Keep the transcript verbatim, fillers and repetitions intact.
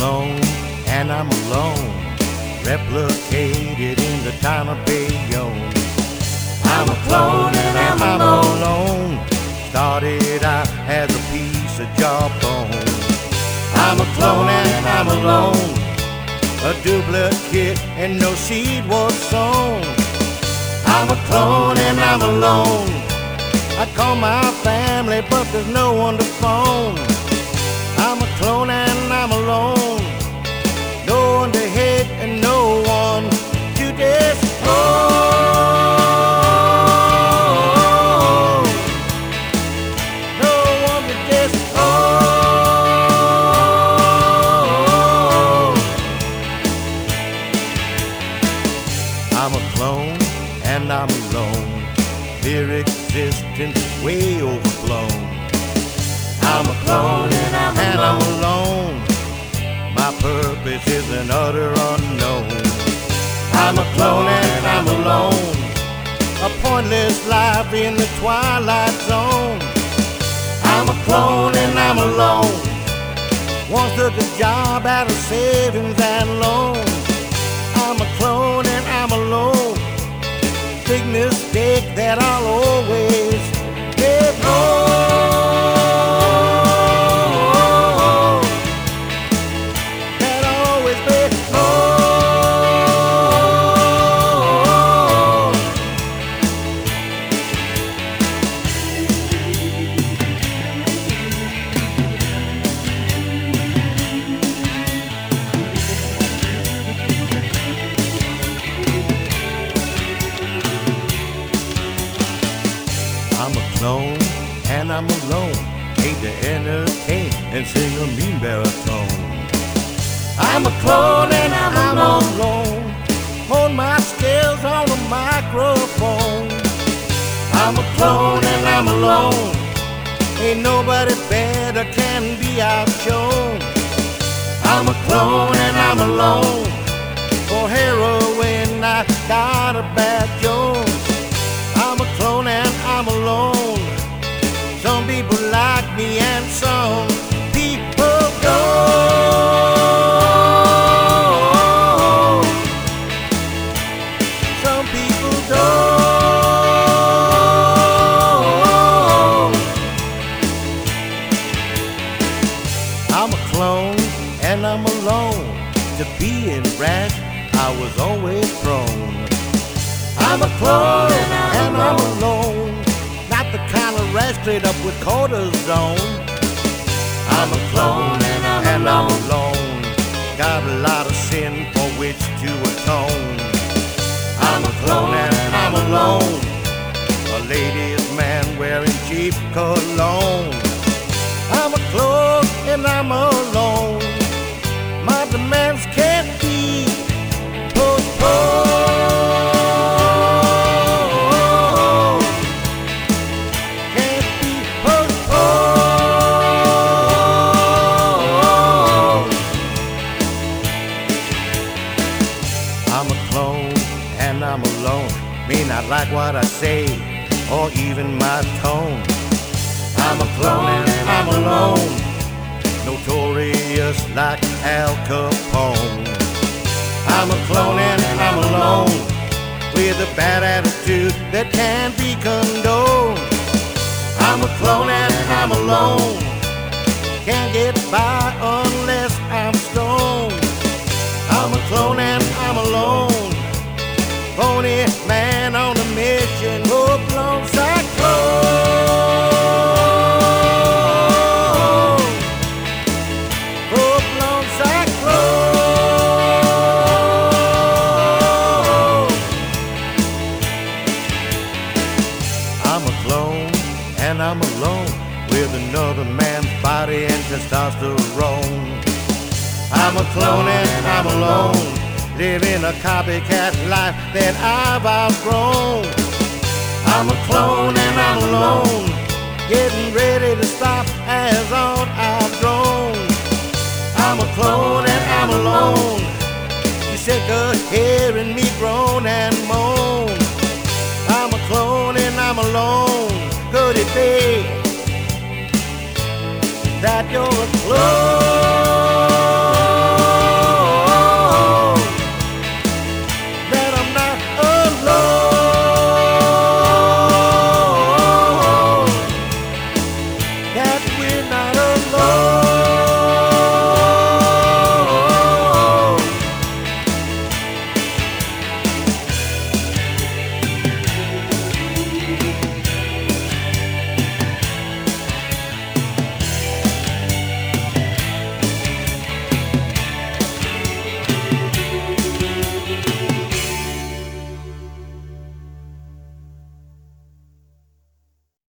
clone and I'm alone, replicated in the town of Bayonne. I'm a clone and I'm, I'm alone, started out as a piece of jawbone. I'm a clone and I'm alone, a duplicate and no seed was sown. I'm a clone and I'm alone, I call my family but there's no one to phone. I'm a clone and I'm alone, no one to hate and no one to disown. No one to disown. I'm a clone and I'm alone, mere existence way overblown. I'm a clone and I'm, and I'm alone, my purpose is an utter unknown. I'm a clone and I'm alone, a pointless life in the twilight zone. I'm a clone and I'm alone, once took a job out of savings and loans. I'm a clone and I'm alone, big mistake that I'll always get wrong. That I'll always be I'm a clone and I'm alone, hate to entertain and sing a mean baritone. I'm a clone and I'm, I'm alone, hold my skills on a microphone. I'm a clone and I'm alone, ain't nobody better can be outshone. I'm a clone and I'm alone, for heroin I got a bad Jones. I'm a clone and I'm alone, some people like me and some people don't. Some people don't. I'm a clone and I'm alone, to be in rash I was always prone. I'm a clone and I'm alone, not the kind of rash straight up with cortisone. I'm a clone and I'm, and I'm alone, got a lot of sin for which to atone. I'm a clone and I'm alone, a ladies' man wearing cheap cologne. I'm a clone and I'm alone, my demands can't be postponed. I'm a clone and I'm alone, may not like what I say or even my tone. I'm a clone and I'm alone, notorious like Al Capone. I'm a clone and I'm alone, with a bad attitude that can't be condoned. I'm a clone and I'm alone, can't get by unless I'm stoned. I'm a clone and I'm alone, phony man on a mission, full blown cyclone, full blown cyclone. I'm a clone and I'm alone, with another man's body and testosterone. I'm a clone and I'm alone, living a copycat life that I've outgrown. I'm a clone and I'm alone, getting ready to stop as on I've grown. I'm a clone and I'm alone, you sick of hearing me groan and moan. I'm a clone and I'm alone, could it be that you're a clone?